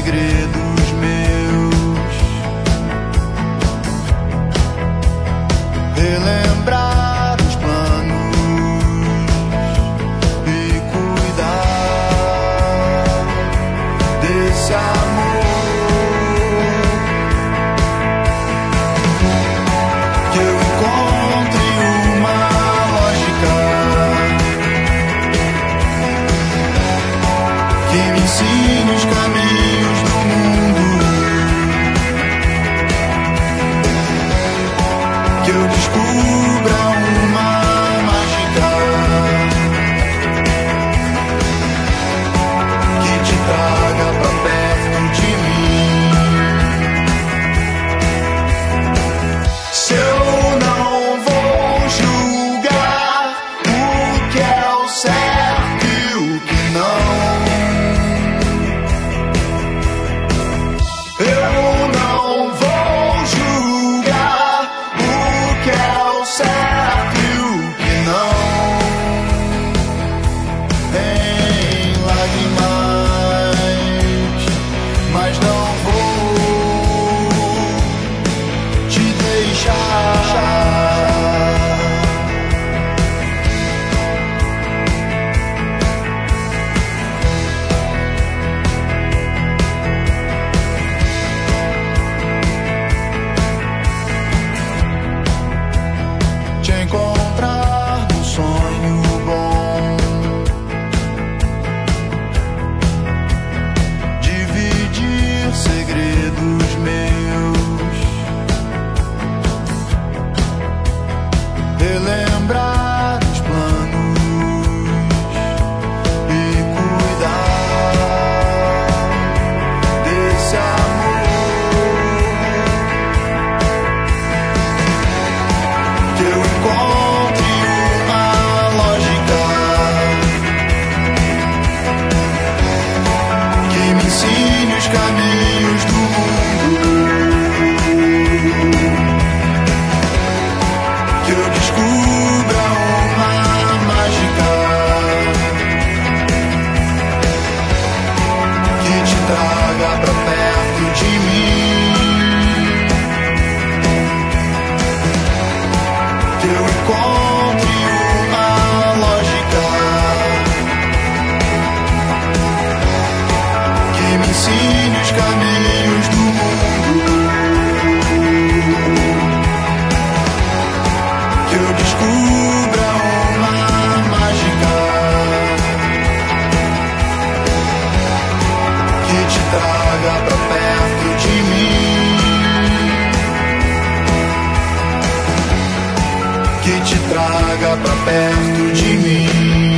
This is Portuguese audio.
segredos meus, relembrar os planos e cuidar desse amor que eu encontre uma lógica que me ensine os caminhos do mundo, que eu descubra uma mágica que te traga pra perto de mim. Se eu não vou julgar o que é o certo e o que não, eu não vou julgar o que é o certo e o que não. Em lágrimas, mas não vou te deixar. Te encontrar num sonho bom, dividir segredos meus, relembrar os planos e cuidar desse amor que eu encontre uma lógica que me ensine os caminhos do mundo, que eu descubra uma mágica que te traga pra perto de mim, que eu encontre uma lógica que me ensine os caminhos do mundo, que eu descubra uma mágica que te traga pra perto de mim, que te traga pra perto de mim.